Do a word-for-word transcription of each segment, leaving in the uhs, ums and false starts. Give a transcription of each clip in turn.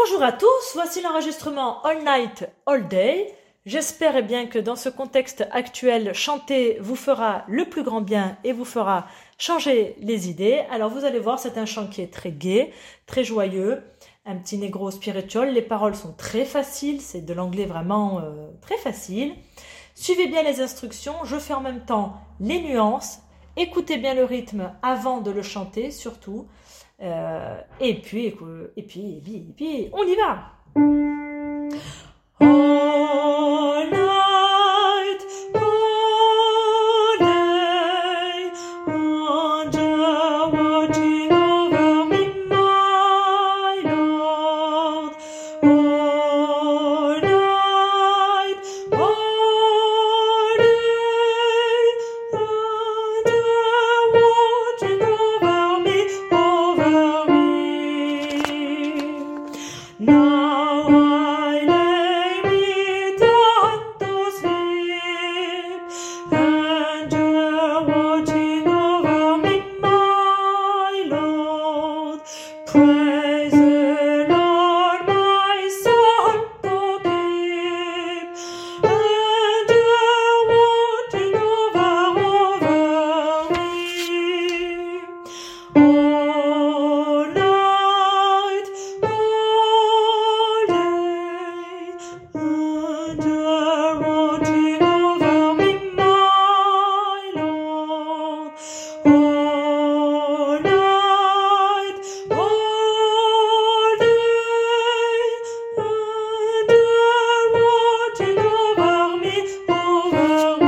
Bonjour à tous, voici l'enregistrement All Night, All Day. J'espère eh bien que dans ce contexte actuel, chanter vous fera le plus grand bien et vous fera changer les idées. Alors vous allez voir, c'est un chant qui est très gai, très joyeux, un petit negro spiritual. Les paroles sont très faciles, c'est de l'anglais vraiment euh, très facile. Suivez bien les instructions, je fais en même temps les nuances. Écoutez bien le rythme avant de le chanter surtout. Euh, et, puis, et, puis, et, puis, et, puis, et puis, on y va! All night, all day, angel watching over me, my Lord. All night, all day, angel watching over me, over me. Now I lay me down to sleep, and you're watching over me, my Lord. Praise the Lord, my soul to keep, and you're watching over, over me. All night, all day, and you're watching over me, my Lord. All night, all day, and you're watching over me, over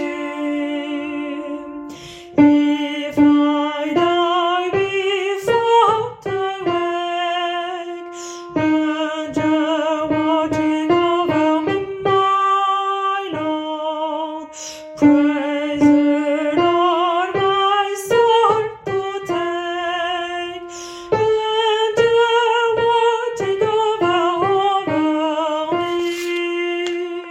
me. If I die before I wake, and you're watching over me, my Lord. Praise the Lord, my soul to take, and you're watching over, over me.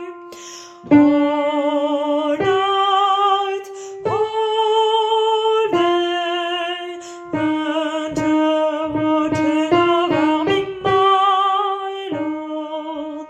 All night, all day, and you're watching over me, my Lord.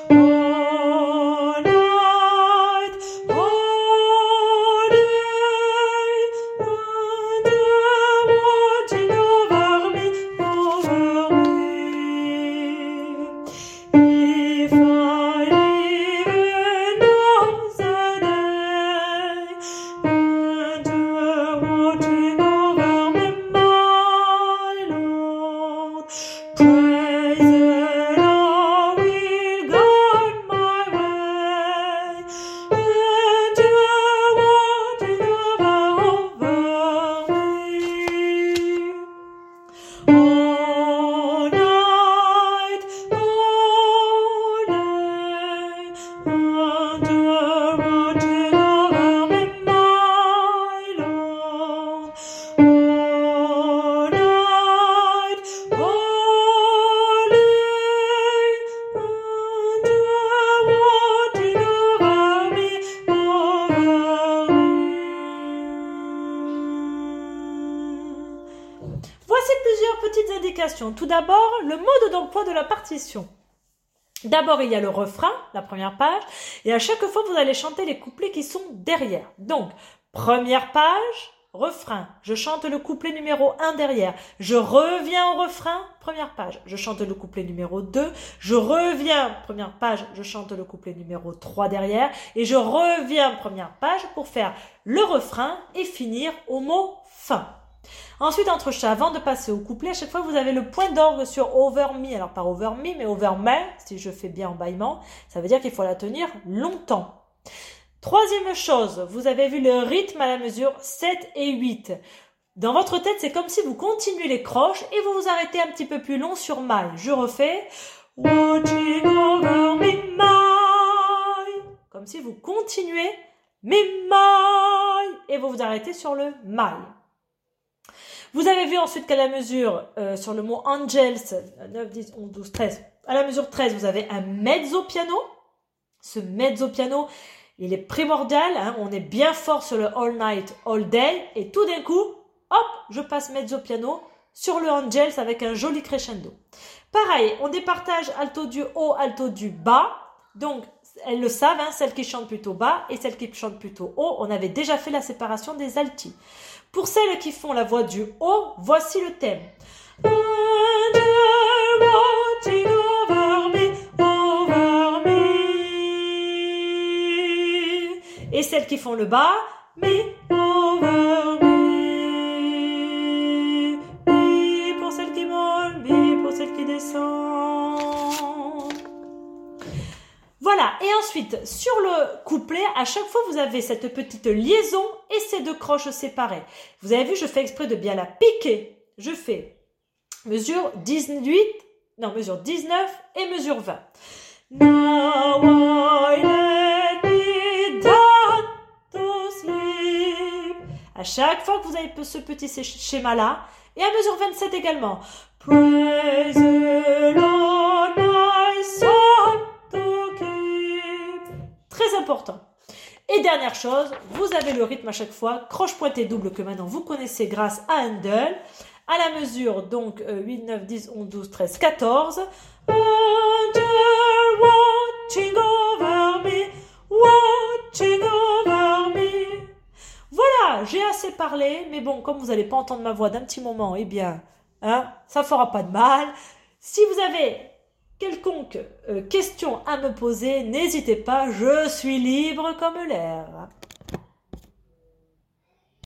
All night, all day, and you're watching over me, over me. If I live another day, and you're watching over me, my Lord. Praise the Lord, will guide my way, and you're watching over, over me. All night, all day, and you're watching over me, my Lord. All night, all day, and you're watching over me, over me. Voici plusieurs petites indications. Tout d'abord, le mode d'emploi de la partition. D'abord, il y a le refrain, la première page, et à chaque fois, vous allez chanter les couplets qui sont derrière. Donc, première page, refrain. Je chante le couplet numéro un derrière. Je reviens au refrain, première page. Je chante le couplet numéro deux. Je reviens, première page, je chante le couplet numéro trois derrière. Et je reviens, première page, pour faire le refrain et finir au mot fin. Ensuite, entre chaque, avant de passer au couplet, à chaque fois, vous avez le point d'orgue sur over me. Alors, pas over me, mais over me, si je fais bien en bâillement. Ça veut dire qu'il faut la tenir longtemps. Troisième chose, vous avez vu le rythme à la mesure sept et huit. Dans votre tête, c'est comme si vous continuez les croches et vous vous arrêtez un petit peu plus long sur my. Je refais. Watching over me, my. Comme si vous continuez me, my. Et vous vous arrêtez sur le my. Vous avez vu ensuite qu'à la mesure, euh, sur le mot angels, neuf, dix, onze, douze, treize, à la mesure treize, vous avez un mezzo piano. Ce mezzo piano, il est primordial, hein, on est bien fort sur le all night, all day, et tout d'un coup, hop, je passe mezzo piano sur le Angels avec un joli crescendo. Pareil, on départage alto du haut, alto du bas. Donc, elles le savent, hein, celles qui chantent plutôt bas et celles qui chantent plutôt haut. On avait déjà fait la séparation des altis. Pour celles qui font la voix du haut, voici le thème. Watching over me, over me. Et celles qui font le bas, me, over me. Mi pour celles qui montent, mi pour celles qui descendent. Voilà, et ensuite, sur le couplet, à chaque fois, vous avez cette petite liaison et ces deux croches séparées. Vous avez vu, je fais exprès de bien la piquer. Je fais mesure dix-huit, non, mesure dix-neuf et mesure vingt. Now I let me down to sleep. À chaque fois que vous avez ce petit schéma-là, et à mesure vingt-sept également. Praise the Lord, my soul to keep. Très important. Et dernière chose, vous avez le rythme à chaque fois, croche pointée double que maintenant vous connaissez grâce à Handel. À la mesure, donc, euh, huit, neuf, dix, onze, douze, treize, quatorze. Angel watching over me, watching over me. Voilà, j'ai assez parlé, mais bon, comme vous n'allez pas entendre ma voix d'un petit moment, eh bien, hein, ça fera pas de mal. Si vous avez quelconque euh, question à me poser, n'hésitez pas, je suis libre comme l'air.